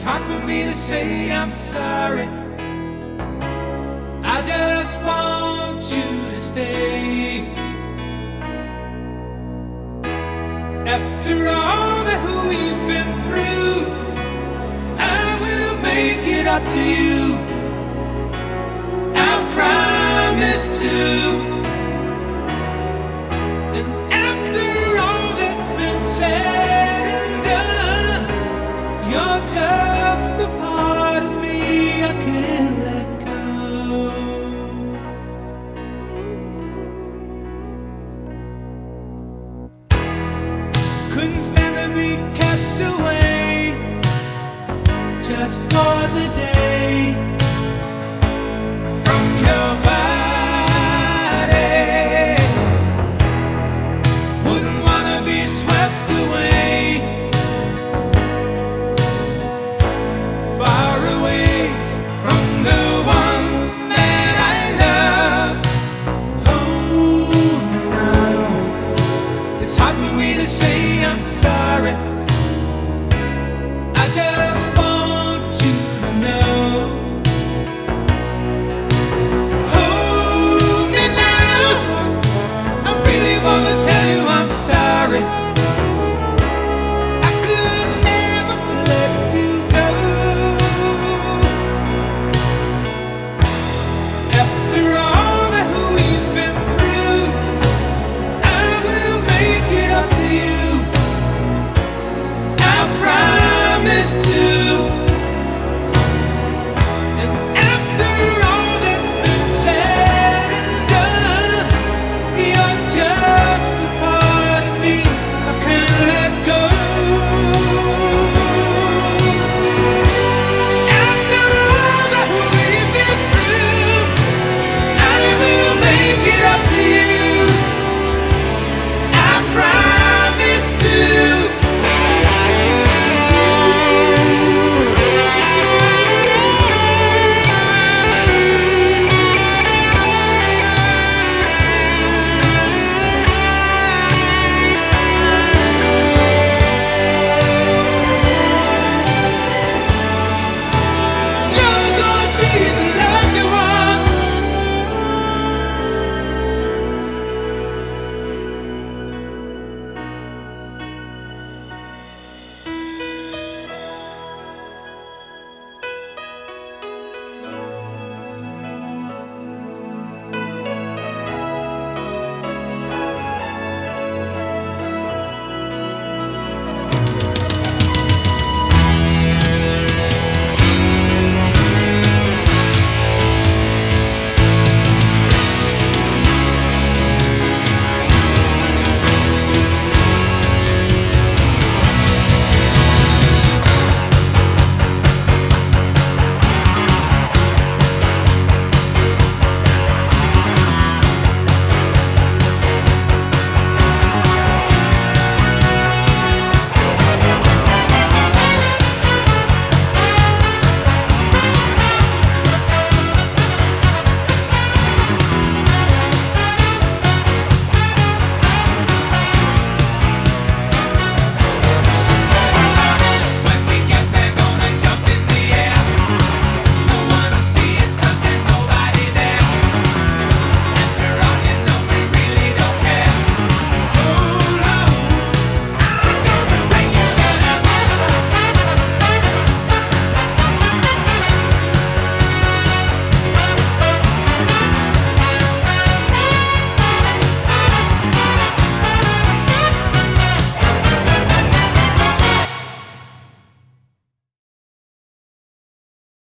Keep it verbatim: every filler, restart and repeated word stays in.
hard for me to say I'm sorry. I just want you to stay. After all that we've been through, I will make it up to you. I promise to. And after all that's been said and done, you're just a part of me I can't let go. Couldn't stand to be kept away just for the day from your body. Wouldn't wanna be swept away, far away from the one that I love. Oh, now it's hard for me to say I'm sorry. I just want you to know. Hold me now, I really wanna tell you